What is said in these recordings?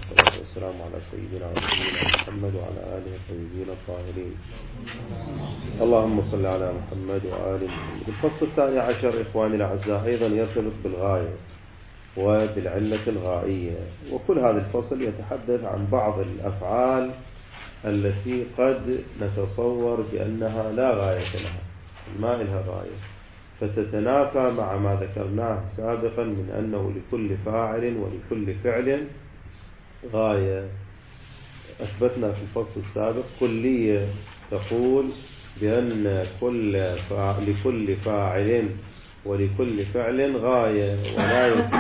والصلاة والسلام على سيدنا ونبينا محمد وعلى آله الطيبين الطاهرين. اللهم صل على محمد وآل محمد. الفصل 12 إخواني الأعزاء أيضا يرتبط بالغاية وبالعلة الغائية، وكل هذا الفصل يتحدث عن بعض الأفعال التي قد نتصور بأنها لا غاية لها، ما لها غاية، فتتنافى مع ما ذكرناه سابقا من أنه لكل فاعل ولكل فعل غاية. أثبتنا في الفصل السابق كلية تقول بأن لكل فاعل ولكل فعل غاية، ولا يمكن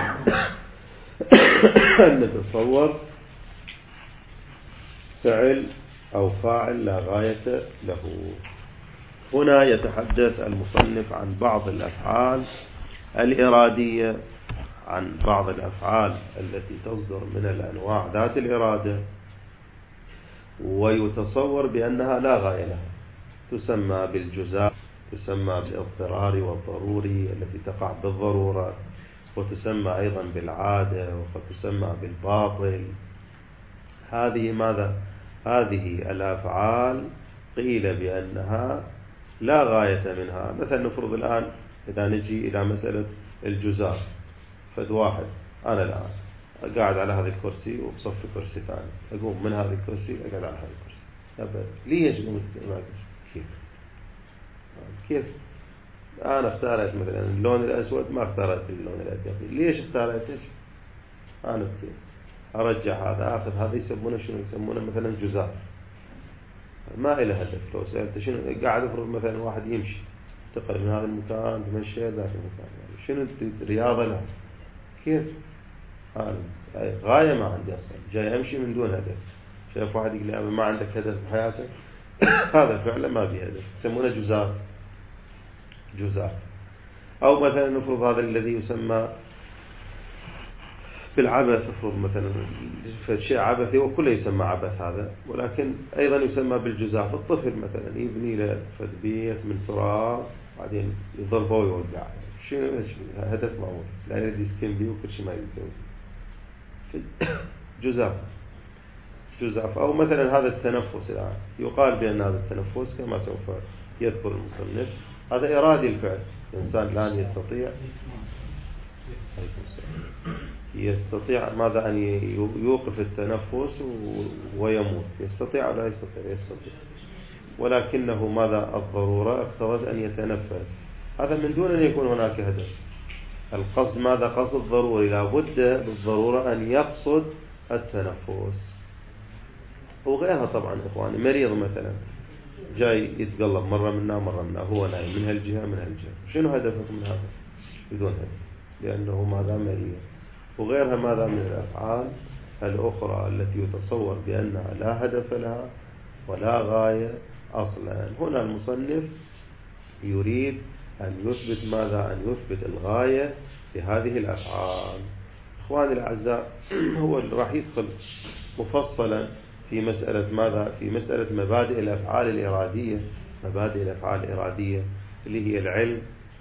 أن نتصور فعل أو فاعل لا غاية له. هنا يتحدث المصنف عن بعض الأفعال الإرادية، عن بعض الأفعال التي تصدر من الأنواع ذات الإرادة ويتصور بأنها لا غاية لها، تسمى بالجزاء، تسمى بالاضطرار والضروري التي تقع بالضرورة، وتسمى أيضا بالعادة، وتسمى بالباطل. هذه ماذا؟ هذه الأفعال قيل بأنها لا غاية منها. مثلا نفرض الآن إذا نجي إلى مسألة الجزاء، فد واحد أنا الآن قاعد على هذا الكرسي وبصف كرسي ثاني، أقوم من هذا الكرسي أقعد على هذا الكرسي، أبدا ليش؟ كيف أنا اختارت مثلا اللون الأسود ما اختارت اللون الأبيض، ليش اختارتش؟ أنا أرجع هذا أخذ هذا، يسمونه شنو؟ يسمونه مثلا جزاء، ما إله هدف. لو سألت شنو قاعد أفرض مثلا واحد يمشي انتقل من هذا المكان تمشي ذاك المكان، يعني شنو رياضة له؟ كيف؟ غاية ما عندي أصلا، جاي أمشي من دون هدف. شايف واحد يقول لي ما عندك هدف بحياتك، هذا فعلا ما به هدف، يسمونه جزاء. أو مثلا نفرض هذا الذي يسمى بالعبث، افرض مثلا شيء عبثي وكله يسمى عبث هذا، ولكن أيضا يسمى بالجزاء. الطفل مثلا يبني له بيت من تراب بعدين يضربه ويوقع، شنو هدف معمول؟ لا يريد يسكن به وكل شيء ما يريد يسوي. جزاف. أو مثلا هذا التنفس الآن يقال بأن هذا التنفس كما سوف يذكر المصنف هذا إرادي الفعل. الإنسان الآن يستطيع ماذا؟ أن يوقف التنفس ويموت، يستطيع أو لا يستطيع؟ يستطيع، ولكنه ماذا؟ الضرورة اقتضت أن يتنفس، هذا من دون أن يكون هناك هدف. القصد ماذا؟ قصد ضروري، لا بد بالضرورة أن يقصد التنفس. وغيرها طبعا إخواني، مريض مثلا جاي يتقلب مرة منا مرة منا، هو نايم من هالجهة من هالجهة، شنو هدفك من هذا؟ بدون هدف، لأنه ماذا؟ مريض. وغيرها ماذا؟ من الأفعال الأخرى التي يتصور بأنها لا هدف لها ولا غاية أصلا. هنا المصنف يريد أن يثبت ماذا؟ أن يثبت الغاية في هذه الأفعال. إخواني الأعزاء، هو راح يدخل مفصلا في مسألة ماذا؟ في مسألة مبادئ الأفعال الإرادية. مبادئ الأفعال الإرادية اللي هي العلم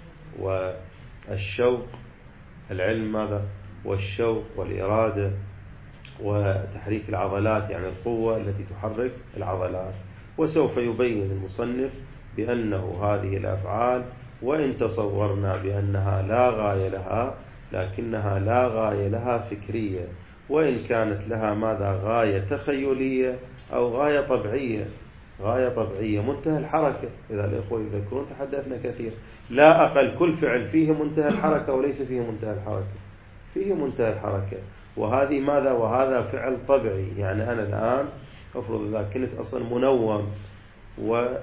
والشوق. العلم ماذا؟ والشوق والإرادة وتحريك العضلات، يعني القوة التي تحرك العضلات. وسوف يبين المصنف بأنه هذه الأفعال وإن تصورنا بأنها لا غاية لها، لكنها لا غاية لها فكرية، وإن كانت لها ماذا؟ غاية تخيلية أو غاية طبيعية. غاية طبيعية منتهى الحركة، إذا الإخوة يذكرون تحدثنا كثير، لا أقل كل فعل فيه منتهى الحركة وليس فيه منتهى الحركة، فيه منتهى الحركة. وهذه ماذا؟ وهذا فعل طبيعي. يعني أنا الآن أفرض إذا كنت أصلا منوم ولا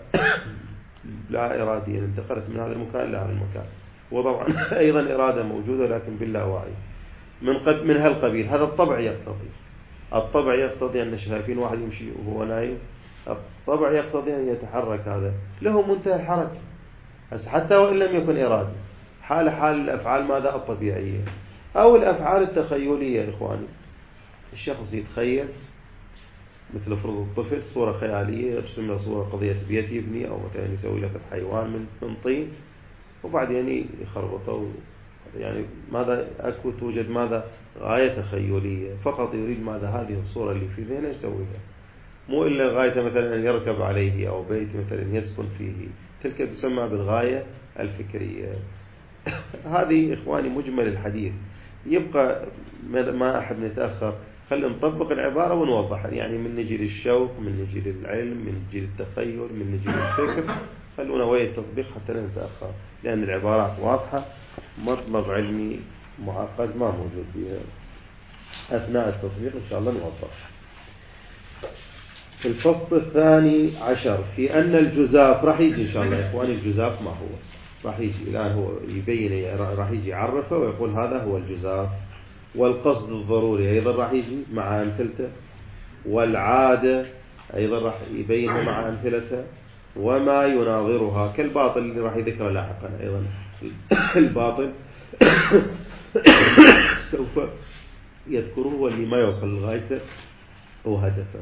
إراديا انتقلت من هذا المكان لهذا المكان، وطبعا أيضا إرادة موجودة لكن باللاوعي من هالقبيل، هذا الطبع يقتضي. الطبع يقتضي أن شايفين واحد يمشي وهو نايم، الطبع يقتضي أن يتحرك، هذا له منتهى الحركة حتى وإن لم يكن إرادي. حال الأفعال ماذا؟ الطبيعية. أو الأفعال التخيلية إخواني، الشخص يتخيل مثل فرض الطفل صورة خيالية، يرسم له صورة قضية بيت يبني، أو مثلا يسوي له حيوان من طين وبعدين يخربطه يعني ماذا أكو توجد ماذا غاية تخيلية فقط، يريد ماذا هذه الصورة اللي في ذهنه يسويها، مو إلا غاية مثلا أن يركب عليه أو بيت مثلا يسكن فيه، تلك تسمى بالغاية الفكرية. هذه إخواني مجمل الحديث، يبقى ما أحد نتأخر، خلينا نطبق العبارة ونوضح، يعني من نجي للشوق، من نجي للعلم، من نجي للتخيل، من نجي للفكر، خلونا ويا التطبيق حتى لا نتأخر، لأن العبارات واضحة، مطلب علمي معقد ما موجود فيها. أثناء التطبيق إن شاء الله نوضح. في الفصل 12 في أن الجزاف، راح يجي إن شاء الله يا إخواني الجزاف ما هو، راح يجي الآن هو يبين، راح يجي يعرفه ويقول هذا هو الجزاف. والقصد الضروري أيضا راح يجي مع أمثلته، والعادة أيضا راح يبينه مع أمثلته، وما يناظرها كالباطل اللي راح يذكره لاحقا أيضا. الباطل سوف يذكره واللي ما يوصل لغايته وهدفه.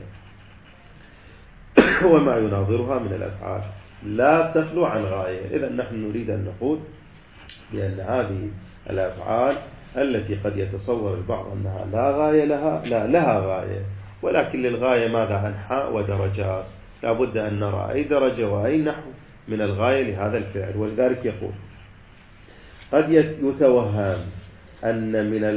وما يناظرها من الأفعال لا تخلو عن غاية. إذا نحن نريد أن نقول بأن هذه الأفعال التي قد يتصور البعض أنها لا غاية لها، لا لها غاية، ولكن للغاية ماذا أنحاء ودرجات، لا بد أن نرى أي درجة وأي نحو من الغاية لهذا الفعل. ولذلك يقول قد يتوهم أن من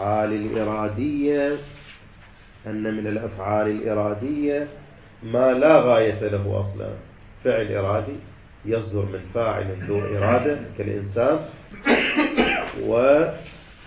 الأفعال الإرادية ما لا غاية له أصلا، فعل إرادي يصدر من فاعل ذو إرادة كالإنسان، والفعل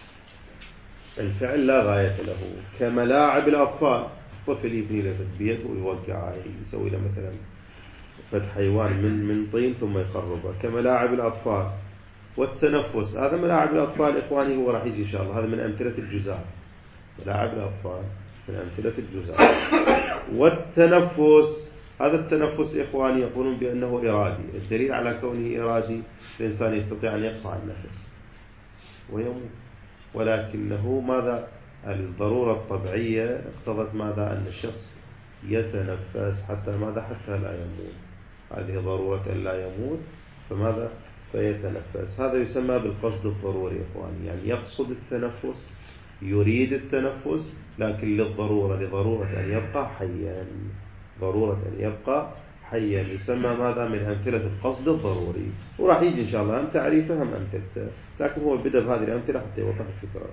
لا غاية له، كملاعب الأطفال، طفل يبني له بيت ويوقع يسوي له مثلا فتح حيوان من طين ثم يخربه، كملاعب الأطفال. والتنفس هذا ملاعب الأطفال إخواني، هو راح يجي إن شاء الله، هذا من أمثلة الجزاء، ملاعب الأطفال من أمثلة الجزاء. والتنفس هذا التنفس إخواني يقولون بأنه إرادي، الدليل على كونه إرادي الإنسان يستطيع أن يقطع النفس ويموت، ولكنه ماذا الضرورة الطبيعية اقتضت ماذا أن الشخص يتنفس حتى ماذا حتى لا يموت، هذه ضرورة أن لا يموت فماذا فيتنفس. هذا يسمى بالقصد الضروري إخواني، يعني يقصد التنفس، يريد التنفس، لكن لضرورة أن يبقى حيا، ضرورة أن يبقى حيا، يسمى ماذا من أمثلة القصد الضروري. وراح يجي إن شاء الله هم تعريفه هم أمثلته، لكن هو بدأ بهذه الأمثلة حتى يوضح الفكرة.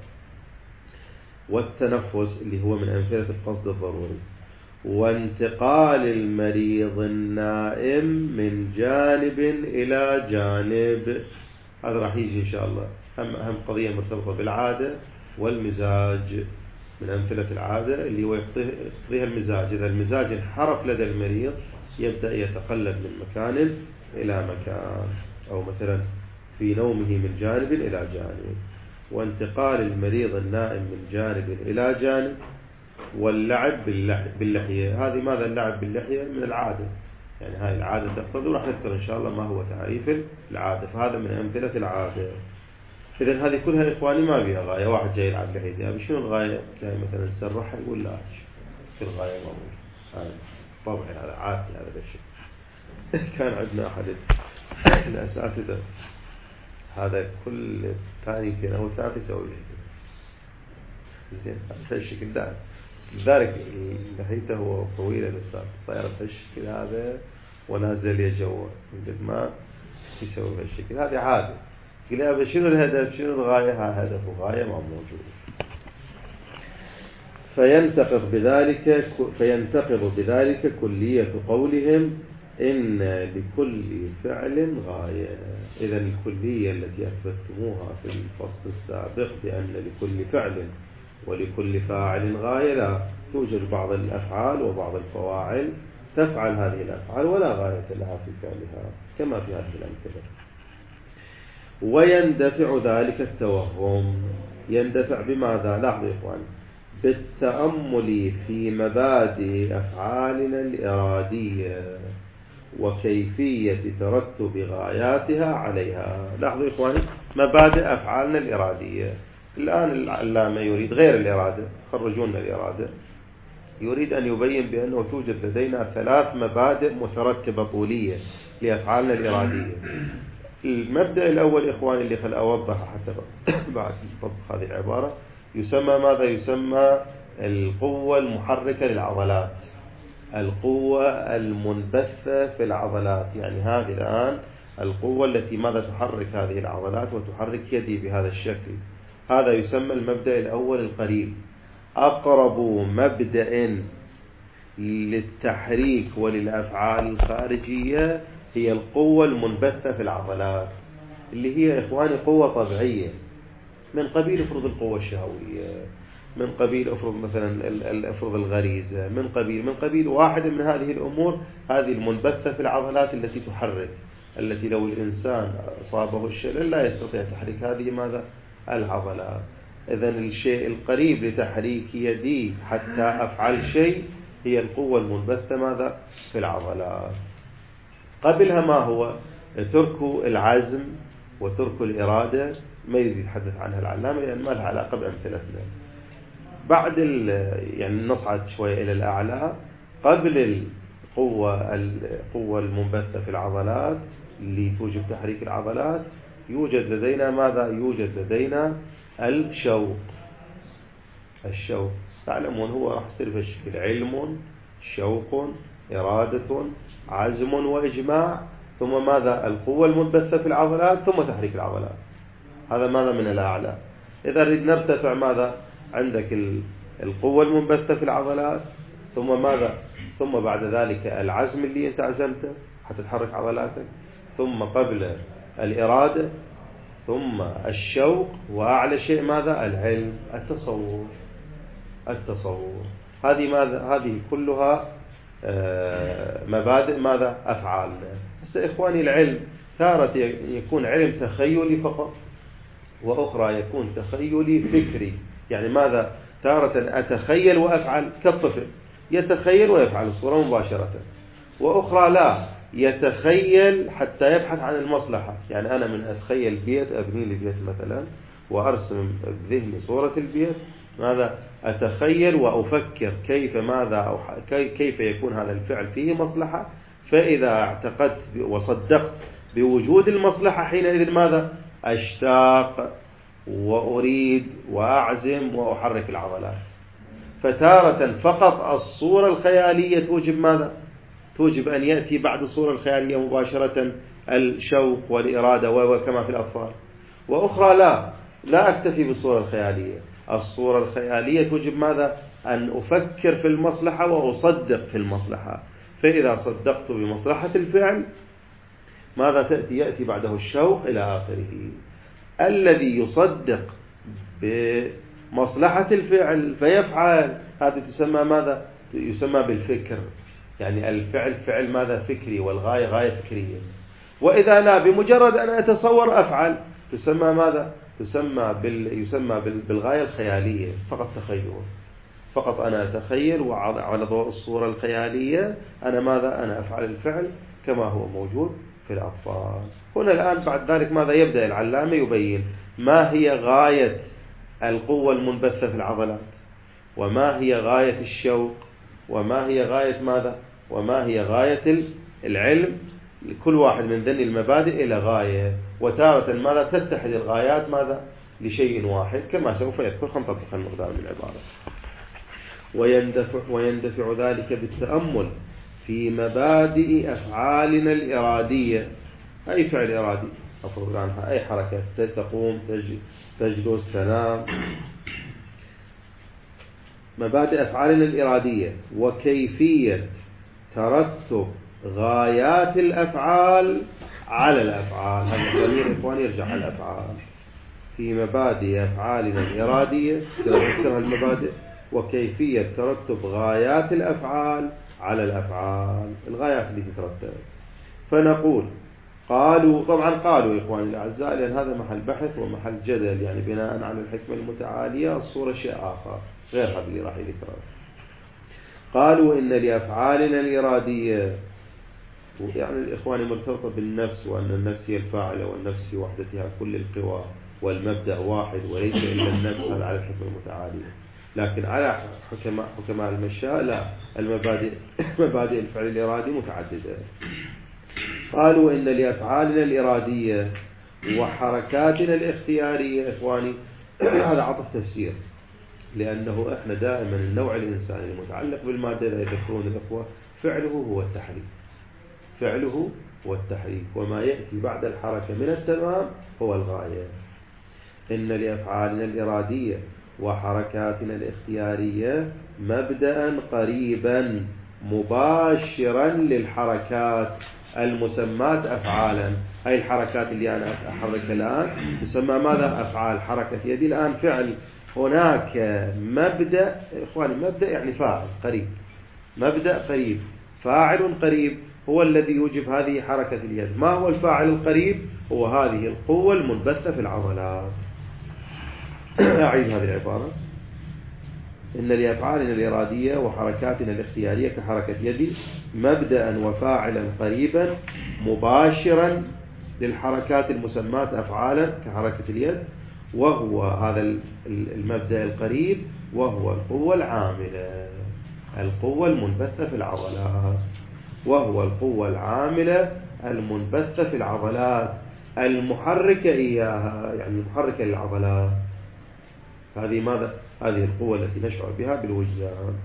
والتنفس اللي هو من أمثلة القصد الضروري. وانتقال المريض النائم من جانب إلى جانب، هذا راح يجي إن شاء الله، أهم قضية مرتبطة بالعادة والمزاج، من أمثلة العادة اللي هو يقضيها المزاج. إذا المزاج انحرف لدى المريض يبدأ يتقلب من مكان إلى مكان، أو مثلا في نومه من جانب إلى جانب. وانتقال المريض النائم من جانب إلى جانب. واللعب باللحية، هذه ماذا اللعب باللحية من العادة، يعني هاي العادة تقتضي، وراح نذكر إن شاء الله ما هو تعريف العادة، فهذا من أمثلة العادة. إذن هذه كلها إخواني ما بها غاية. واحد جاي يلعب لحيته، يعني شنو الغاية؟ جاي مثلا سرح يقول لا شو الغاية موجود، هذا طبعا هذا عادي هذا الشيء. كان عندنا أحد الأساتذة هذا كل ثاني كنا هو ثالث يسوي زين هذا الشكل ده، لذلك لحيته هو طويلة الأستاذ صايرة الشكل هذا ونازل يجوه ما يسوي هالشكل، هذه عادة. قال شنو الهدف شنو الغاية؟ هدف وغاية ما موجود. فينتقض بذلك كلية قولهم إن لكل فعل غاية. إذا الكلية التي أثبتموها في الفصل السابق بأن لكل فعل ولكل فاعل غاية، لا توجد بعض الأفعال وبعض الفواعل تفعل هذه الأفعال ولا غاية لها في فعلها كما في هذه الأمثلة. ويندفع ذلك التوهم، يندفع بماذا؟ لاحظوا يا إخوان، بالتأمل في مبادئ أفعالنا الإرادية وكيفية ترتب غاياتها عليها. لاحظوا يا إخواني، مبادئ أفعالنا الإرادية. الآن العلامة يريد غير الإرادة، خرجونا الإرادة، يريد أن يبين بأنه توجد لدينا 3 مبادئ مترتبة طولية لأفعالنا الإرادية. المبدأ الأول إخواني اللي خل أوضحه حتى بعد نطبق هذه العبارة، يسمى ماذا؟ يسمى القوة المحركة للعضلات، القوة المنبثة في العضلات. يعني هذه الآن القوة التي ماذا تحرك هذه العضلات وتحرك يدي بهذا الشكل، هذا يسمى المبدأ الأول القريب. أقرب مبدأ للتحريك وللأفعال الخارجية هي القوة المنبثة في العضلات، اللي هي إخواني قوة طبيعية من قبيل افرض القوة الشهوية، من قبيل افرض مثلا افرض الغريزة، من قبيل واحد من هذه الأمور، هذه المنبثة في العضلات التي تحرك، التي لو الإنسان أصابه الشلل لا يستطيع تحريك هذه ماذا؟ العضلات. إذن الشيء القريب لتحريك يدي حتى أفعل شيء هي القوة المنبثة ماذا؟ في العضلات. قبلها ما هو؟ ترك العزم وترك الإرادة، ما يريد يتحدث عنها العلامة لأن ما لها علاقة بأمثلتنا. بعد يعني نصعد شوية إلى الأعلى. قبل القوة المنبثة في العضلات اللي توجب تحريك العضلات يوجد لدينا ماذا؟ يوجد لدينا الشوق. تعلمون هو راح يصير بشكل علم، شوق، إرادة، عزم وإجماع، ثم ماذا؟ القوة المنبثة في العضلات، ثم تحريك العضلات. هذا ماذا؟ من الأعلى. إذا نريد نرتفع ماذا؟ عندك القوة المنبثة في العضلات، ثم ماذا؟ ثم بعد ذلك العزم اللي أنت عزمته حتى تحرك عضلاتك، ثم قبل الإرادة، ثم الشوق، وأعلى شيء ماذا؟ العلم، التصور. هذه كلها مبادئ ماذا؟ أفعال. بس إخواني العلم تارة يكون علم تخيلي فقط، وأخرى يكون تخيلي فكري. يعني ماذا؟ تارة أتخيل وأفعل كالطفل، يتخيل ويفعل الصورة مباشرة، وأخرى لا، يتخيل حتى يبحث عن المصلحة. يعني أنا من أتخيل بيت، أبني لي بيت مثلا وأرسم بذهني صورة البيت، ماذا؟ أتخيل وأفكر كيف يكون هذا الفعل فيه مصلحة، فإذا اعتقدت وصدقت بوجود المصلحة حينئذ ماذا؟ أشتاق وأريد وأعزم وأحرك العضلات. فتارة فقط الصورة الخيالية توجب ماذا؟ توجب أن يأتي بعد الصورة الخيالية مباشرة الشوق والإرادة وكما في الأطفال. وأخرى لا أكتفي بالصورة الخيالية، الصورة الخيالية توجب ماذا؟ أن أفكر في المصلحة وأصدق في المصلحة. فإذا صدقت بمصلحة الفعل ماذا يأتي بعده؟ الشوق إلى آخره. الذي يصدق بمصلحة الفعل فيفعل، هذا تسمى ماذا؟ يسمى بالفكر. يعني الفعل فعل ماذا؟ فكري، والغاية غاية فكرية. وإذا لا، بمجرد أن أتصور أفعل، تسمى ماذا؟ يسمى بالغاية الخيالية، فقط تخيل. فقط أنا أتخيل وعلى ضوء الصورة الخيالية أنا ماذا؟ أنا أفعل الفعل كما هو موجود في الأطفال. هنا الآن بعد ذلك ماذا؟ يبدأ العلامة يبين ما هي غاية القوة المنبثة في العضلات، وما هي غاية الشوق، وما هي غاية ماذا؟ وما هي غاية العلم. كل واحد من ذني المبادئ إلى غاية، وتارة ماذا؟ تتحد الغايات ماذا؟ لشيء واحد كما سوف يذكر. نطبق المقدار من العبارة. ويندفع ذلك بالتأمل في مبادئ أفعالنا الإرادية. أي فعل إرادي أفرض عنها أي حركة، تقوم، تجلس، تنام، مبادئ أفعالنا الإرادية، وكيفية ترتب غايات الأفعال على الأفعال. هذا الضمير إخواني يرجع على الأفعال. في مبادئ أفعالنا الإرادية تذكر المبادئ، وكيفية ترتب غايات الأفعال على الأفعال، الغايات اللي تترتب. فنقول طبعا قالوا إخواني الأعزاء، لأن هذا محل بحث ومحل جدل، يعني بناء على الحكمة المتعالية الصورة شيء آخر غير هذا اللي راح يذكره. قالوا إن لأفعالنا الإرادية، يعني الإخوان مرتبطة بالنفس، وأن النفس هي الفاعلة، والنفس في وحدتها كل القوى، والمبدأ واحد وليس إلا النفس. هذا على الحكمة المتعالية. لكن على حكماء المشاء لا، مبادئ الفعل الإرادي متعددة. قالوا إن لأفعالنا الإرادية وحركاتنا الاختيارية إخواني هذا عطف تفسير، لأنه إحنا دائما النوع الإنساني المتعلق بالمادة إذا يذكرون الأخوة فعله هو التحريك، فعله هو التحريك، وما يأتي بعد الحركة من التمام هو الغاية. إن لأفعالنا الإرادية وحركاتنا الاختيارية مبدأ قريبا مباشرا للحركات المسمات أفعالا. هاي الحركات اللي أنا أحركها الآن تسمى ماذا؟ أفعال. حركة يدي الآن فعل. هناك مبدأ إخواني، مبدأ يعني فاعل قريب، مبدأ قريب، فاعل قريب هو الذي يوجب هذه حركة اليد. ما هو الفاعل القريب؟ هو هذه القوة المنبثة في العضلات. أعيد هذه العبارة: إن لأفعالنا الإرادية وحركاتنا الاختيارية كحركة يدي مبدأ وفاعلا قريبا مباشرا للحركات المسمات أفعالا كحركة اليد، وهو هذا المبدأ القريب وهو القوة العاملة، القوة المنبثة في العضلات، وهو القوة العاملة المنبثة في العضلات المحركة إياها، يعني المحركة للعضلات. هذه ماذا؟ هذه القوة التي نشعر بها بالوجدان.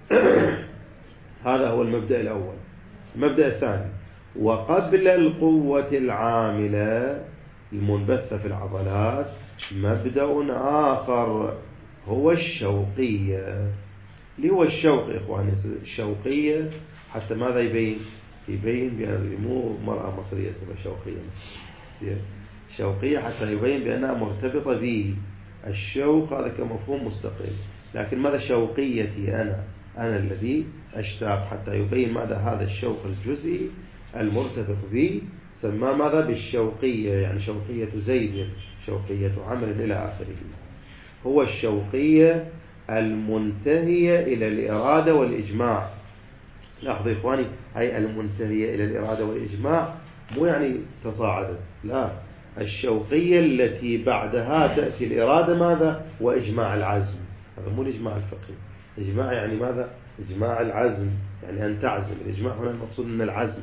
هذا هو المبدأ الأول. المبدأ الثاني: وقبل القوة العاملة المنبثة في العضلات مبدأ آخر هو الشوقية. اللي هو الشوق إخواني، الشوقية حتى ماذا يبين؟ يبين بأن مو مرأة مصرية اسمها شوقية، شوقية حتى يبين بأنها مرتبطة به. الشوق هذا كمفهوم مستقل، لكن ماذا شوقيتي أنا الذي أشتاق، حتى يبين ماذا هذا الشوق الجزئي المرتبط به سماه ماذا؟ بالشوقية، يعني شوقية زيد، شوقية عمل إلى آخره. هو الشوقية المنتهية إلى الإرادة والإجماع. لاحظوا إخواني، هي المنتهية إلى الإرادة والإجماع مو يعني تصاعدت، لا، الشوقية التي بعدها تأتي الإرادة ماذا؟ وإجماع العزم. هذا مو الإجماع الفقهي. إجماع يعني ماذا؟ إجماع العزم، يعني أن تعزم. الإجماع هنا المقصود من العزم.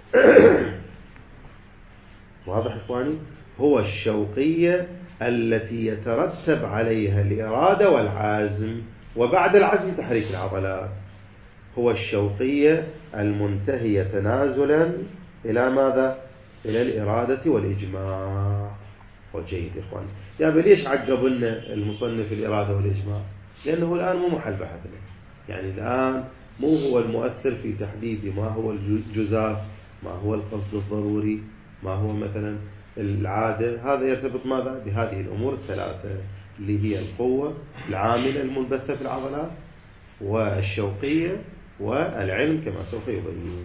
واضح إخواني؟ هو الشوقية التي يترتب عليها الإرادة والعزم، وبعد العزم تحريك العضلات. هو الشوقية المنتهية تنازلا إلى ماذا؟ إلى الإرادة والإجماع. وجيد إخواني. يعني ليش عقب لنا المصنف الإرادة والإجماع؟ لأنه الآن مو محل بحثنا، يعني الآن مو هو المؤثر في تحديد ما هو الجزاف، ما هو القصد الضروري، ما هو مثلا العادة. هذا يرتبط ماذا؟ بهذه الأمور الثلاثة اللي هي القوة العاملة المنبثة في العضلات، والشوقية، والعلم كما سوف يبين.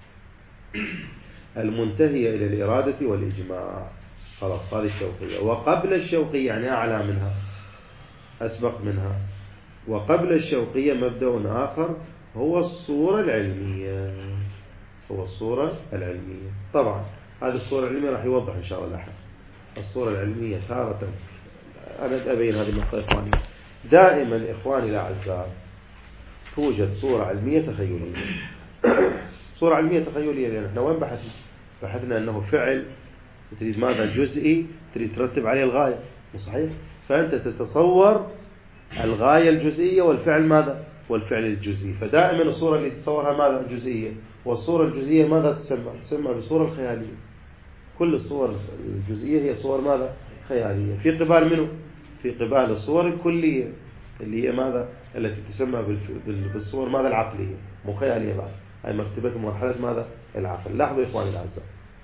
المنتهية إلى الإرادة والإجماع. خلاص، هذه الشوقية. وقبل الشوقية يعني أعلى منها، أسبق منها. وقبل الشوقية مبدأ آخر هو الصورة العلمية. هو الصورة العلمية. طبعا هذه الصورة العلمية راح يوضح إن شاء الله لاحقا. الصورة العلمية تارة، أنا أبين هذه النقطة إخواني. دائما إخواني الأعزاء توجد صورة علمية تخيلية. صورة علمية تخيلية، لأن احنا وين بحثنا أنه فعل تريد ماذا؟ جزئي، تريد ترتب عليه الغاية، مو صحيح؟ فأنت تتصور الغاية الجزئية والفعل ماذا؟ والفعل الجزئي. فدائما الصورة اللي تتصورها ماذا؟ جزئية. والصورة الجزئية ماذا تسمى؟ تسمى بالصورة الخيالية. كل الصور الجزئية هي صور ماذا؟ خيالية. في قبال منه؟ في قبال الصور الكلية اللي هي ماذا؟ التي تسمى بالصور ماذا؟ العقلية، مو خيالية بعد. هاي مرتبة مرحلة ماذا؟ العقل. لاحظوا يا إخواني الأعزاء،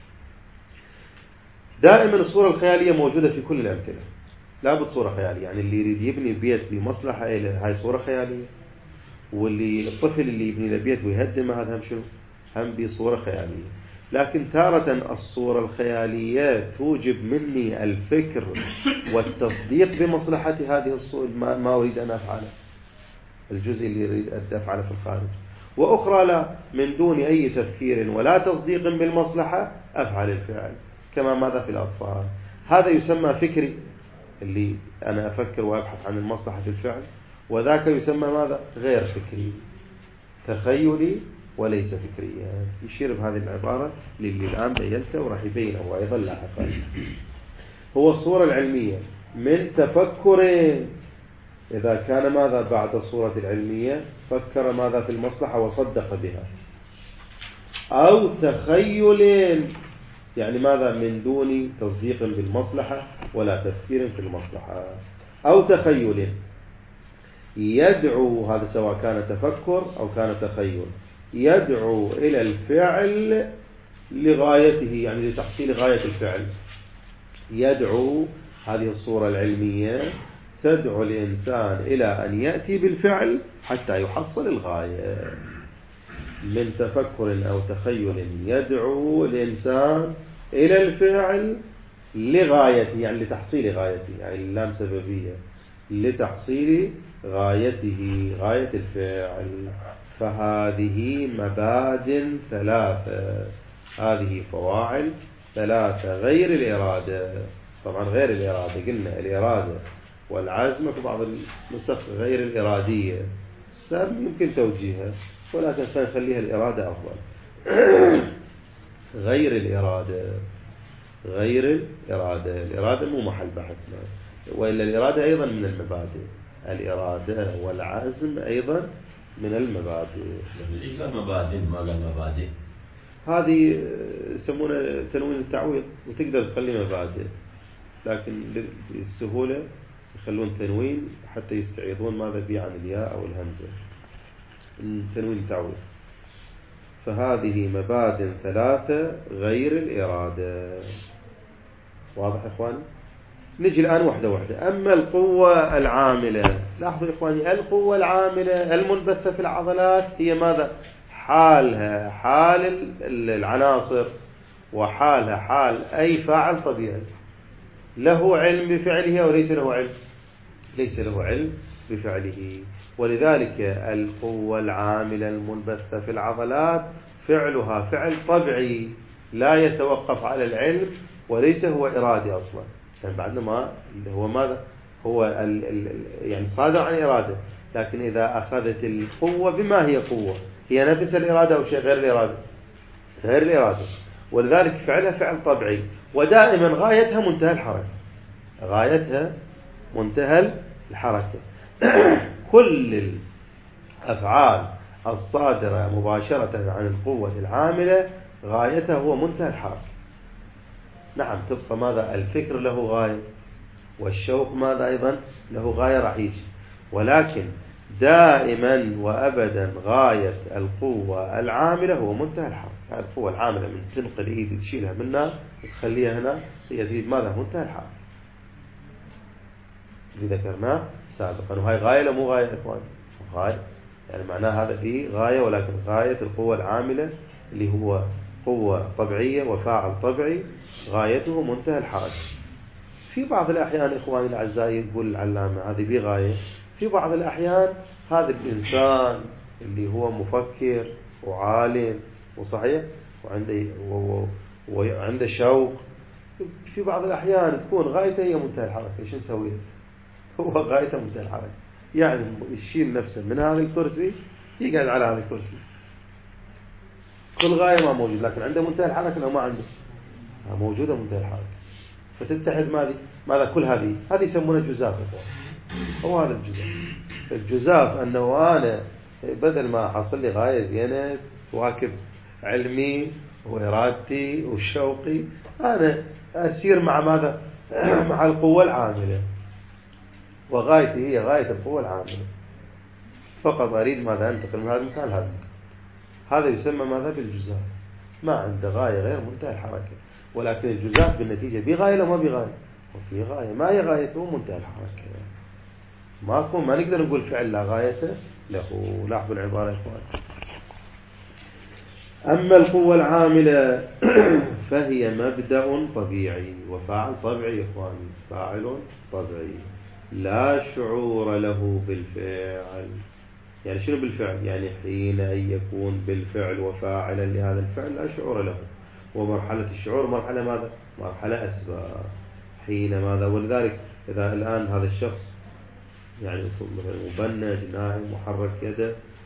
دائما الصورة الخيالية موجودة في كل الأمثلة. لابد صورة خيالية، يعني اللي يريد يبني بيت بمصلحة هاي صورة خيالية، واللي الطفل اللي يبني البيت ويهدم هذا هم شنو؟ هم بصورة خيالية. لكن تارة الصورة الخيالية توجب مني الفكر والتصديق بمصلحة هذه الصورة، ما أريد أن أفعله، الجزء اللي يريد أن أفعله في الخارج. وأخرى لا، من دون أي تفكير ولا تصديق بالمصلحة أفعل الفعل، كما ماذا في الأطفال. هذا يسمى فكري، اللي أنا أفكر وأبحث عن المصلحة في الفعل، وذاك يسمى ماذا؟ غير فكري، تخيلي وليس فكريا. يشير بهذه العبارة للي الآن بينته وراح يبينه أيضا لاحقا. هو الصورة العلمية من تفكر، إذا كان ماذا بعد الصورة العلمية فكر ماذا في المصلحة وصدق بها، أو تخيل يعني ماذا من دون تصديق بالمصلحة ولا تفكير في المصلحة، أو تخيل يدعو، هذا سواء كان تفكر أو كان تخيل، يدعو إلى الفعل لغايته يعني لتحصيل غاية الفعل. يدعو، هذه الصورة العلمية تدعو الإنسان إلى أن يأتي بالفعل حتى يحصل الغاية. من تفكر أو تخيل يدعو الإنسان إلى الفعل لغايته يعني لتحصيل غايته، يعني اللام سببية لتحصيل غايته، غاية الفعل. فهذه مباد ثلاثة، هذه فواعل ثلاثة غير الإرادة. طبعا غير الإرادة قلنا الإرادة والعزم في بعض النسخ غير الإرادية، يمكن توجيهها ولكن سنخليها الإرادة أفضل. غير الإرادة، غير الإرادة، الإرادة مو محل بحثنا، وإلا الإرادة أيضا من المبادئ، الإرادة والعزم أيضا من المبادئ. ليش قال مبادئ ما قال مبادئ؟ هذه يسمونه تنوين التعويض، وتقدر تخلي مبادئ لكن للسهولة يخلون تنوين حتى يستعيضون ماذا به عن الياء أو الهمزة، تنوين التعويض. فهذه مبادئ ثلاثة غير الإرادة. واضح إخواني؟ نجي الآن واحدة واحدة. أما القوة العاملة، لاحظوا إخواني، القوة العاملة المنبثة في العضلات هي ماذا؟ حالها حال العناصر، وحالها حال أي فاعل طبيعي له علم بفعله أو ليس له علم، ليس له علم بفعله. ولذلك القوة العاملة المنبثة في العضلات فعلها فعل طبيعي لا يتوقف على العلم وليس هو إرادي أصلا. يعني بعدنا ما هو ماذا هو يعني صادر عن إرادة، لكن إذا أخذت القوة بما هي قوة، هي نفس الإرادة أو شيء غير الإرادة، غير الإرادة. ولذلك فعلها فعل طبيعي، ودائما غايتها منتهى الحركة، غايتها منتهى الحركة. كل الأفعال الصادرة مباشرة عن القوة العاملة غايتها هو منتهى الحركة. نعم، تبقى ماذا الفكر له غاية، والشوق ماذا أيضا له غاية راح يجي، ولكن دائما وأبدا غاية القوة العاملة هو منتهى الحركة. هذه القوة العاملة من تنقل إيدي تشيلها منها وتخليها هنا، هي تريد ماذا؟ منتهى الحركة. اللي ذكرناه سابقا، وهي غاية لا مو غاية إخوان؟ غاية، يعني معناه هذا فيه غاية، ولكن غاية القوة العاملة اللي هو قوة طبيعية وفاعل طبيعي غايته منتهى الحركة. في بعض الأحيان إخواني الأعزاء يقول العلامة هذه بغاية، في بعض الأحيان هذا الإنسان اللي هو مفكر وعالم وصحيح وعنده شوق، في بعض الأحيان تكون غايته هي منتهى الحركة. إيش نسوي؟ هو غايته منتهى الحركة، يعني يشيل نفسه من هذا الكرسي يقعد على هذا الكرسي، كل غاية ما موجود، لكن عنده منتهى الحركة لو ما عنده موجودة منتهى الحركة. فتتحد ماذا كل هذه يسمونه جزاف. هو هذا الجزاف. الجزاف أنه أنا بدل ما حصل لي غاية زينة واكب علمي وإرادتي وشوقي، أنا أسير مع ماذا؟ مع القوة العاملة، وغايتي هي غاية القوة العاملة، فقط أريد ماذا؟ أنتقل من هذا المكان لهذا المكان. هذا يسمى ماذا؟ بالجزاف. ما عنده غاية غير منتهى الحركة، ولكن الجزاف بالنتيجة بغاية لو ما بغاية، وفي غاية ما هي غايته منتهى الحركة. ما نقدر نقول فعل لا غاية له. لاحظوا العبارة يا إخوان. أما القوة العاملة فهي مبدأ طبيعي وفاعل طبيعي يا إخواني، فاعل طبيعي لا شعور له بالفعل. يعني شنو بالفعل؟ يعني حين أن يكون بالفعل وفاعلا لهذا الفعل لا شعور له. ومرحلة الشعور مرحلة ماذا؟ مرحلة أسباب. حين ماذا؟ ولذلك إذا الآن هذا الشخص يعني مثلا مبنج نائم محرك يده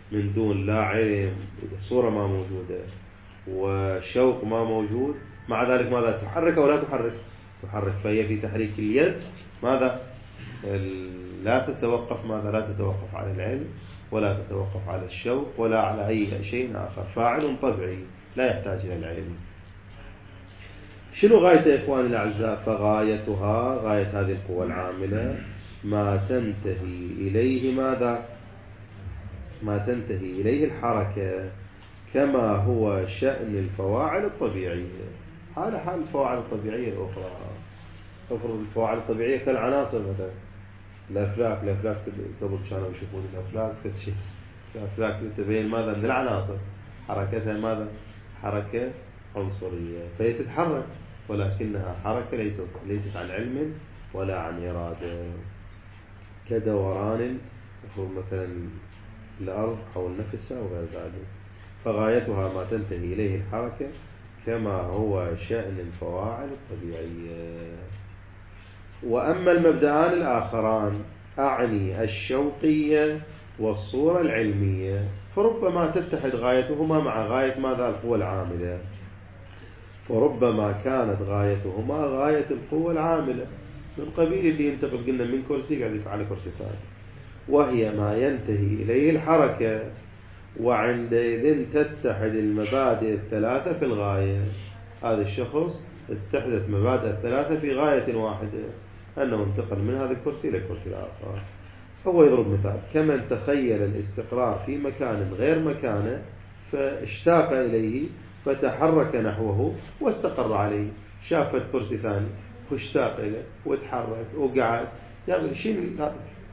من دون لا علم، صورة ما موجودة وشوق ما موجود، مع ذلك ماذا تحرك أو لا تحرك؟ تحرك. فهي في تحريك اليد ماذا لا تتوقف، ماذا لا تتوقف على العلم ولا تتوقف على الشوق ولا على أي شيء آخر، فاعل طبيعي لا يحتاج إلى العلم. شنو غاية يا إخواني الأعزاء؟ فغايتها، غاية هذه القوى العاملة ما تنتهي إليه ماذا؟ ما تنتهي إليه الحركة، كما هو شأن الفواعل الطبيعية. هذا حال الفواعل الطبيعية الأخرى. افرض الفواعل الطبيعية كالعناصر مثلا، الأفلاك قبل كانوا يشوفون الأفلاك كشيء، الأفلاك تبين ماذا من العناصر، حركتها ماذا؟ حركة عنصرية، فهي تتحرك ولكنها حركة ليست عن علم ولا عن إرادة، كدوران مثلا الأرض حول نفسها وغير ذلك. فغايتها ما تنتهي إليه الحركة، كما هو شأن الفواعل الطبيعية. وأما المبدأان الآخران، أعني الشوقية والصورة العلمية، فربما تتحد غايتهما مع غاية ماذا؟ القوى العاملة، وربما كانت غايتهما غاية القوة العاملة، من قبيل اللي ينتقل قلنا من كرسي قاعد يفعل كرسي ثاني، وهي ما ينتهي إليه الحركة. وعندئذ تتحد المبادئ الثلاثة في الغاية. هذا الشخص اتحدت مبادئ الثلاثة في غاية واحدة، أنه انتقل من هذا الكرسي إلى الكرسي الآخر. هو يضرب مثال: كمن تخيل الاستقرار في مكان غير مكانه فاشتاق إليه فتحرك نحوه واستقر عليه، شافت كرسي ثاني واشتاق إليه وتحرك وقعد، يعني شيء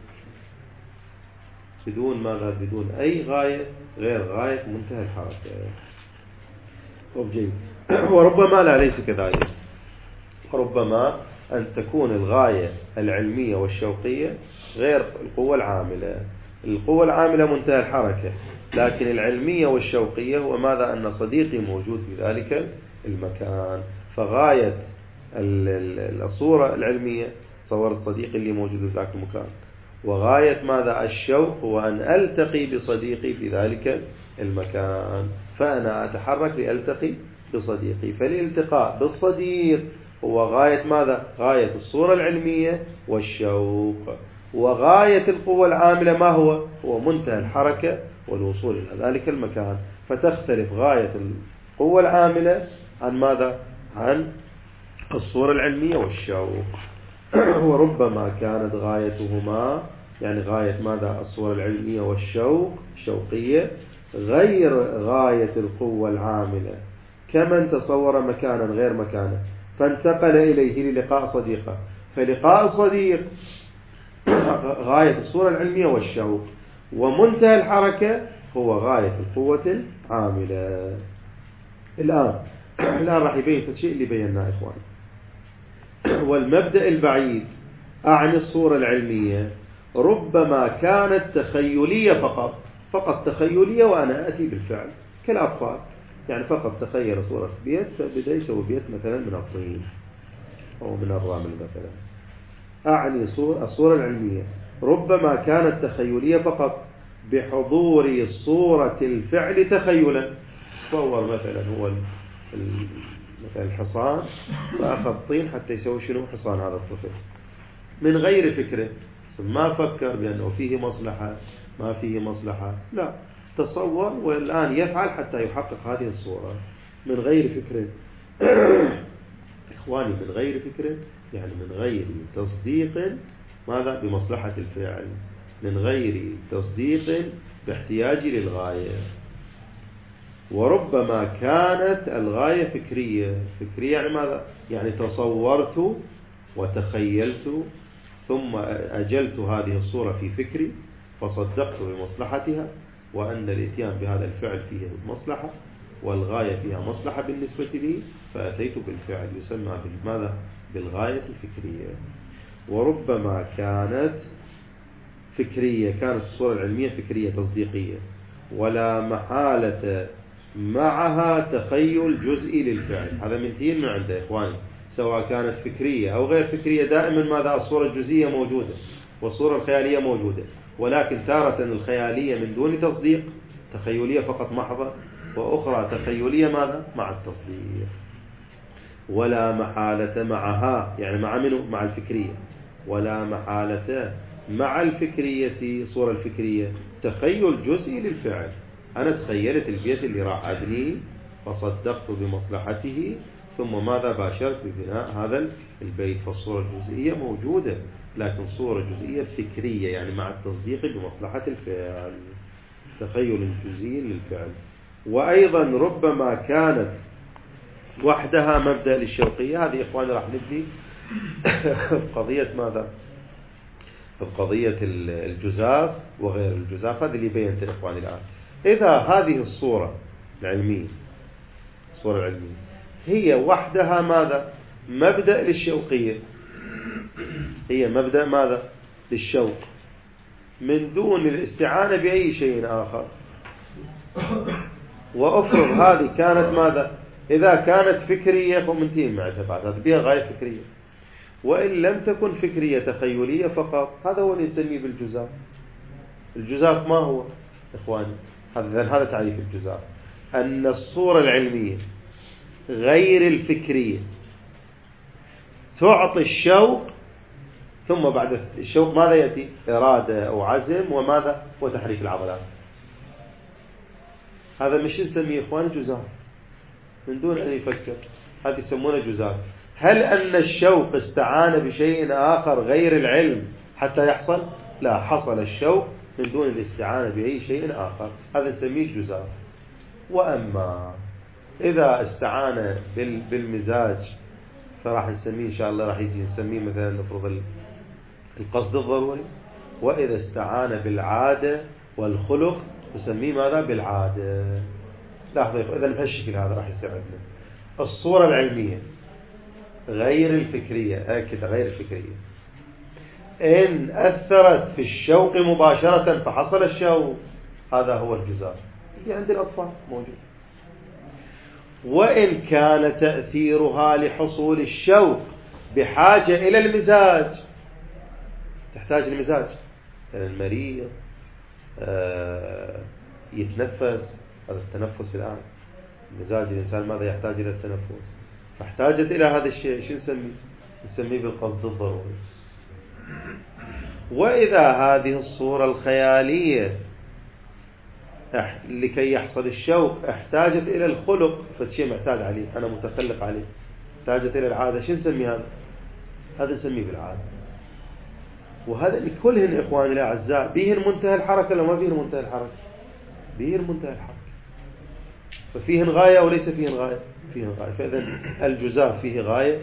بدون ماذا؟ بدون أي غاية غير غاية منتهى الحركة. وربما لا، ليس كذلك، ربما أن تكون الغاية العلمية والشوقية غير القوة العاملة. القوة العاملة منتهى الحركة، لكن العلمية والشوقية هو ماذا؟ أن صديقي موجود في ذلك المكان. فغاية الصورة العلمية صورت صديقي اللي موجود في ذلك المكان، وغاية ماذا؟ الشوق هو أن ألتقي بصديقي في ذلك المكان، فأنا أتحرك لألتقي بصديقي. فالالتقاء بالصديق هو غاية ماذا؟ غاية الصورة العلمية والشوق. وغاية القوة العاملة ما هو؟ هو منتهى الحركة والوصول إلى ذلك المكان. فتختلف غاية القوة العاملة عن ماذا؟ عن الصورة العلمية والشوق. وربما كانت غايتهما، يعني غاية ماذا؟ الصورة العلمية والشوق الشوقية غير غاية القوة العاملة، كمن تصور مكانا غير مكانه فانتقل إليه للقاء صديقه. فلقاء الصديق غاية الصورة العلمية والشوق، ومنتهى الحركة هو غاية القوة العاملة. الآن راح يبين الشيء اللي بيناه إخوان. والمبدأ البعيد أعني الصورة العلمية ربما كانت تخيلية فقط تخيلية، وأنا أتي بالفعل كالأطفال، يعني فقط تخيل صورة بيت فبدأ يسوي بيت مثلا من الطين أو من الرمل مثلا. أعني الصورة العلمية ربما كانت تخيلية فقط بحضور صورة الفعل تخيلا. تصور مثلا هو مثلا الحصان فأخذ طين حتى يسوي شنو؟ حصان هذا الطفل من غير فكرة، ما فكر بأنه فيه مصلحة ما فيه مصلحة، لا، تصور والآن يفعل حتى يحقق هذه الصورة من غير فكرة. إخواني، من غير فكرة يعني من غير تصديق ماذا؟ بمصلحة الفعل، من غير تصديق باحتياجي للغاية. وربما كانت الغاية فكرية يعني ماذا؟ يعني تصورت وتخيلت ثم أجلت هذه الصورة في فكري فصدقت بمصلحتها، وأن الاتيان بهذا الفعل فيه مصلحة والغاية فيها مصلحة بالنسبة لي، فأتيت بالفعل، يسمى بالماذا؟ بالغاية الفكرية. وربما كانت فكرية، كانت الصورة العلمية فكرية تصديقية، ولا محالة معها تخيل جزئي للفعل. هذا منتين من عنده إخواني، سواء كانت فكرية أو غير فكرية، دائما ماذا؟ الصورة الجزئية موجودة والصورة الخيالية موجودة. ولكن تارة الخيالية من دون تصديق، تخيلية فقط محضة، وأخرى تخيلية ماذا؟ مع التصديق. ولا محالة معها، يعني مع منه؟ مع الفكرية. ولا محالة مع الفكرية، صورة الفكرية تخيل جزئي للفعل. أنا تخيلت البيت اللي راح أبنيه فصدقت بمصلحته، ثم ماذا؟ باشرت ببناء هذا البيت. فالصورة الجزئية موجودة، لكن صورة جزئية فكرية، يعني مع التصديق بمصلحة الفعل، تخيل جزئي للفعل. وأيضا ربما كانت وحدها مبدأ للشوقية. هذه إخواني راح نبدي قضية ماذا؟ قضية الجزاف وغير الجزاف. هذه اللي بينت إخواني الآن. إذا هذه الصورة العلمية، الصورة العلمية هي وحدها ماذا؟ مبدأ للشوقية، هي مبدأ ماذا؟ للشوق، من دون الاستعانة بأي شيء آخر. وأفرض هذه كانت ماذا؟ إذا كانت فكرية فمنتهي مع اعتقادات بها غاية فكرية. وإن لم تكن فكرية تخيلية فقط، هذا هو اللي نسميه بالجزاف. الجزاف ما هو إخواني؟ هذا تعريف الجزاف: أن الصورة العلمية غير الفكرية تعطي الشوق، ثم بعد الشوق ماذا يأتي؟ إرادة أو عزم، وماذا؟ وتحريك العضلات. هذا مش نسميه إخواني جزاف من دون أن يفكر، هذا يسمونه جزاف. هل أن الشوق استعان بشيء آخر غير العلم حتى يحصل؟ لا، حصل الشوق من دون الاستعانة بأي شيء آخر، هذا نسميه جزاف. وأما إذا استعان بالمزاج فراح نسميه إن شاء الله، راح يجي نسميه مثلا نفرض القصد الضروري. وإذا استعان بالعادة والخلق نسميه ماذا؟ بالعادة. لاحظوا إذا بهالشكل هذا راح يصير عندنا الصورة العلمية غير الفكرية، أكد غير الفكرية، إن أثرت في الشوق مباشرة فحصل الشوق، هذا هو الجزاف اللي عند الأطفال موجود. وإن كان تأثيرها لحصول الشوق بحاجة إلى المزاج، تحتاج المزاج، يعني المريض يتنفس، هذا التنفس الآن مزاج الإنسان ماذا يحتاج إلى التنفس، فاحتاجت إلى هذا الشيء، شو نسميه؟ نسميه بالقصد الضروري. وإذا هذه الصورة الخيالية لكي يحصل الشوق احتاجت إلى الخلق، فالشيء محتاج عليه، أنا متخلق عليه، احتاجت إلى العادة، شو نسميه هذا؟ هذا نسميه بالعادة. وهذا لكلهن إخواني الأعزاء بيهن منتهى الحركة، لو ما فيهن منتهى الحركة، بيهن منتهى الحركة، ففيهن غاية وليس فيهن غاية، فيهن غاية. فإذا الجزاف فيه غاية،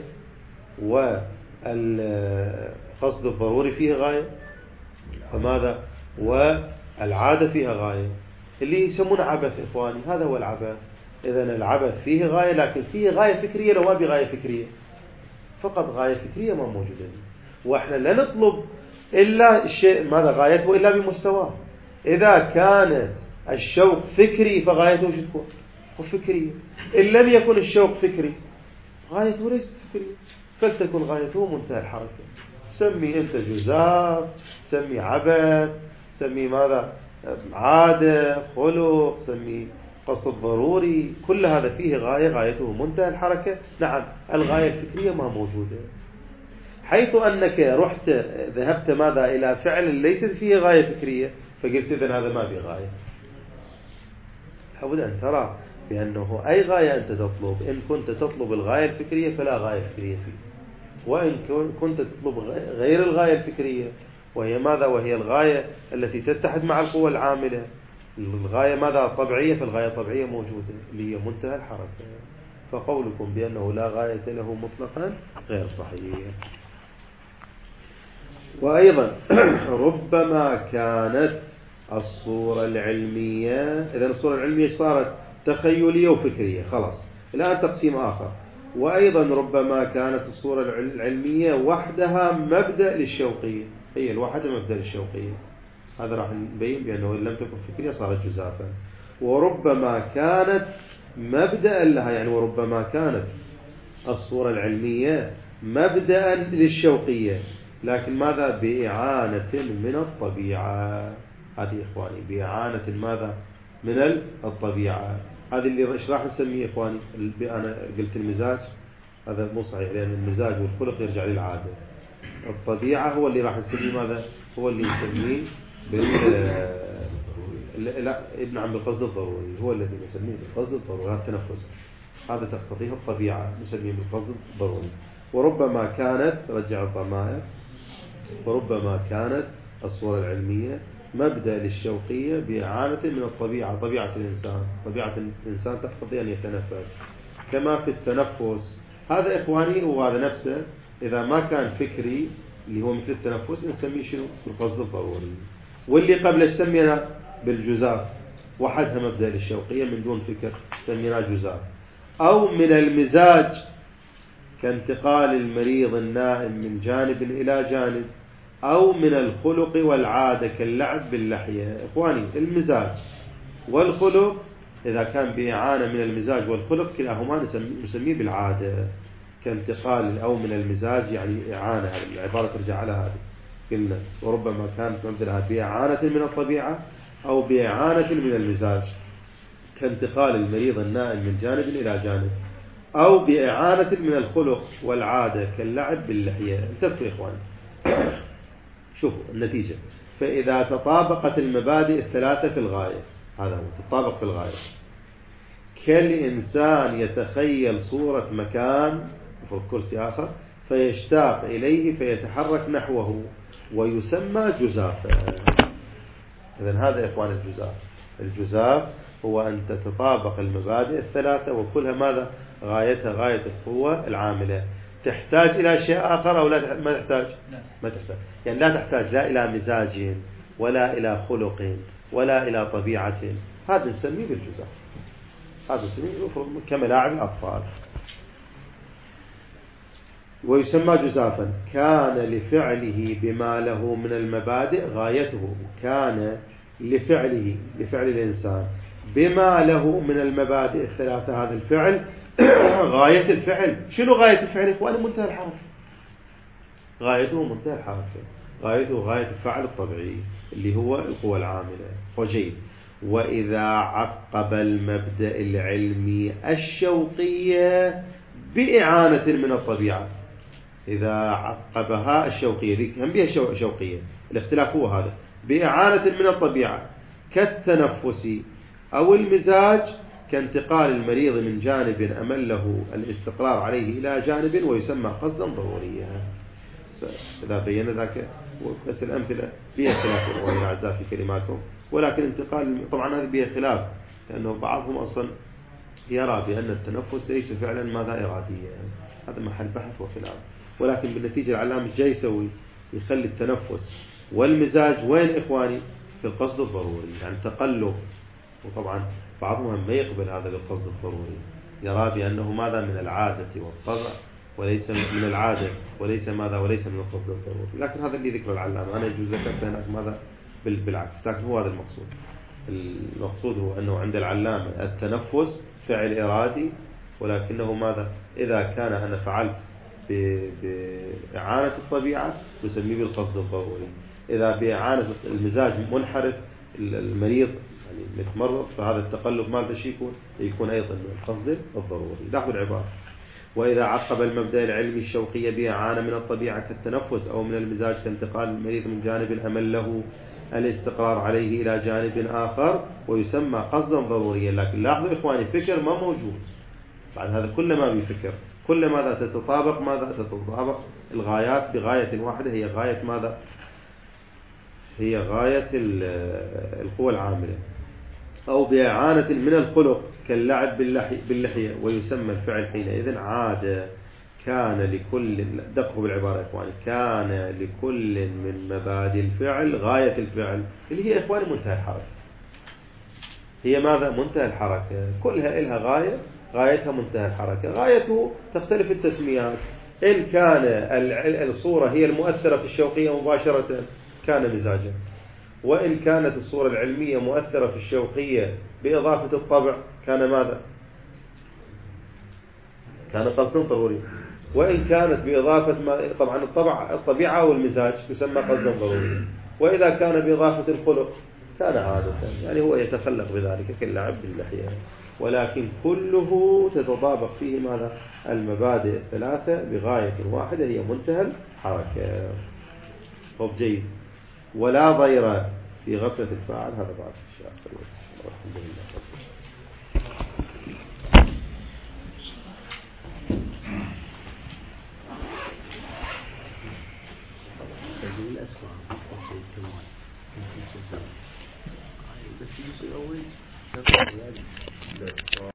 والقصد الضروري فيه غاية، فماذا؟ والعادة فيها غاية، اللي يسمونه عبث إخواني، هذا هو العبث. إذا العبث فيه غاية، لكن فيه غاية فكرية، لو ما بغاية فكرية فقط غاية فكرية ما موجودة، وإحنا لا نطلب إلا الشيء ماذا غايته إلا بمستواه. إذا كان الشوق فكري فغايته شو تكون؟ وفكرية. إن لم يكن الشوق فكري غايته ليست فكرية، فلتكن غايته منتهى الحركة. سمي أنت جزاف، سمي عبث، سمي ماذا؟ عادة، خلق، سمي قصد ضروري، كل هذا فيه غاية، غايته منتهى الحركة. نعم، الغاية الفكرية ما موجودة، حيث أنك رحت ذهبت ماذا؟ إلى فعل ليست فيه غاية فكرية، فقلت إذن هذا ما به غاية. حاول أن ترى بأنه أي غاية أنت تطلب، إن كنت تطلب الغاية الفكرية فلا غاية فكرية فيه، وإن كنت تطلب غير الغاية الفكرية وهي ماذا؟ وهي الغاية التي تتحد مع القوى العاملة، الغاية ماذا؟ طبيعية، فالغاية الطبيعية موجودة اللي هي منتهى الحركة. فقولكم بأنه لا غاية له مطلقا غير صحيح. وأيضا ربما كانت الصورة العلمية، إذا الصورة العلمية صارت تخيلية وفكرية، خلاص الآن تقسيم آخر. وأيضا ربما كانت الصورة العلمية وحدها مبدأ للشوقية، هي الوحدة مبدأ للشوقية، هذا راح نبين بأنه إن لم تكن فكرية صارت جزافا. وربما كانت مبدأ لها، يعني وربما كانت الصورة العلمية مبدأ للشوقية لكن ماذا؟ بإعانة من الطبيعة. هذه إخواني بإعانة ماذا؟ من الطبيعة. هذه اللي إيش راح نسميه إخواني؟ أنا قلت المزاج، هذا مو صحيح، لأن المزاج والخلق يرجع للعادة. الطبيعة هو اللي راح نسميه ماذا؟ هو اللي نسميه لا ابن عم بالقصد الضروري، هو الذي نسميه بالقصد الضروري. هذا التنفس هذا تقتضيه الطبيعة، نسميه بالقصد الضروري. وربما كانت رجع الضمائر، وربما كانت الصورة العلمية مبدأ للشوقية بإعانة من الطبيعة. طبيعة الإنسان، طبيعة الإنسان تقتضي أن يتنفس كما في التنفس. هذا إخواني هو هذا نفسه، إذا ما كان فكري اللي هو مثل التنفس نسميه شنو؟ بالقصد الضروري. واللي قبل سمينا بالجزاف، وحدها مبدأ للشوقية من دون فكر سمينا جزاف. أو من المزاج كانتقال المريض النائم من جانب إلى جانب. أو من الخلق والعادة كاللعب باللحية. إخواني المزاج والخلق إذا كان بإعانة من المزاج والخلق كلاهما نسميه بالعادة كانتقال. أو من المزاج يعني إعانة، العبارة ترجع على هذه قلنا. وربما كانت مثلها بإعانة من الطبيعة أو بإعانة من المزاج كانتقال المريض النائم من جانب إلى جانب. أو بإعانة من الخلق والعادة كاللعب باللحية. انتبهوا يا إخواني شوفوا النتيجة. فإذا تطابقت المبادئ الثلاثة في الغاية، هذا هو تطابق في الغاية. كالإنسان يتخيل صورة مكان في كرسي آخر فيشتاق إليه فيتحرك نحوه ويسمى جزافا. إذن هذا يا إخوان الجزاف. الجزاف هو أن تتطابق المبادئ الثلاثة وكلها ماذا؟ غايتها غاية القوة العاملة. تحتاج إلى شيء آخر أو لا؟ ما تحتاج؟ ما تحتاج، يعني لا تحتاج لا إلى مزاج ولا إلى خلق ولا إلى طبيعة. هذا نسميه بالجزاف. هذا نسميه كملاعب الأطفال. ويسمى جزافا. كان لفعله بما له من المبادئ غايته. كان لفعله، لفعل الإنسان بما له من المبادئ الثلاثة، هذا الفعل غاية الفعل. شنو غاية الفعل إخواني؟ منتهى الحرف. غايته منتهى الحرف، غايته غاية الفعل الطبيعي اللي هو القوى العاملة. وجيد. وإذا عقب المبدأ العلمي الشوقية بإعانة من الطبيعة. إذا عقبها الشوقية ذيك هم بها شوقية، الاختلاف هو هذا. بإعانة من الطبيعة كالتنفس أو المزاج كانتقال المريض من جانب أمله الاستقرار عليه إلى جانب ويسمى قصدا ضروريا. إذا بينا ذاك بس الأمثلة بها خلاف والأعزاء في كلماتهم، ولكن انتقال طبعا هذا بها خلاف، لأنه بعضهم أصلا يرى بأن التنفس ليس فعلا ماذا إراديا. هذا محل بحث وخلاف. ولكن بالنتيجة العلامة جاي يسوي يخلي التنفس والمزاج وين إخواني؟ في القصد الضروري، يعني تقلب. وطبعا بعضهم ما يقبل هذا بالقصد الضروري، يرى بأنه ماذا؟ من العادة والطبع وليس من العادة، وليس ماذا؟ وليس من القصد الضروري. لكن هذا اللي ذكر العلامة. أنا يجوز ذكرت هناك ماذا؟ بالعكس. لكن هو هذا المقصود. المقصود هو أنه عند العلامة التنفس فعل إرادي، ولكنه ماذا؟ إذا كان أنا فعلت بإعانة الطبيعة نسميه بالقصد الضروري. إذا بإعانة المزاج منحرف المريض يعني متمرض فهذا التقلب ماذا شيء يكون أيضا من القصد الضروري. لاحظوا العبارة. وإذا عقب المبدأ العلمي الشوقية بإعانة من الطبيعة كالتنفس أو من المزاج كانتقال المريض من جانب الأمل له الاستقرار عليه إلى جانب آخر ويسمى قصدا ضروريا. لكن لاحظوا إخواني فكر ما موجود بعد هذا كل ما بفكر، كل ماذا تتطابق ماذا؟ تتطابق الغايات بغاية واحدة، هي غاية ماذا؟ هي غاية القوى العاملة. أو بإعانة من الخلق كاللعب باللحية ويسمى الفعل حينئذ عادة. كان لكل، دقوا بالعبارة إخواني، كان لكل من مبادئ الفعل غاية الفعل اللي هي إخواني منتهى الحركة. هي ماذا؟ منتهى الحركة. كلها إلها غاية، غايتها منتهى الحركة. غايته تختلف التسميات. إن كان الصورة هي المؤثرة في الشوقية مباشرة كان مزاجا، وإن كانت الصورة العلمية مؤثرة في الشوقية بإضافة الطبع كان ماذا؟ كان قصدا ضروري. وإن كانت بإضافة ما طبعا الطبيعة والمزاج تسمى قصدا ضروريا، وإذا كان بإضافة الخلق كان عادة، يعني هو يتخلق بذلك كاللعب باللحية، ولكن كله تتطابق فيه ماذا؟ المبادئ الثلاثة بغاية واحدة هي منتهى الحركة. طب جيد. ولا ضير في غفلة الفاعل، هذا بعد الشيء. الحمد لله.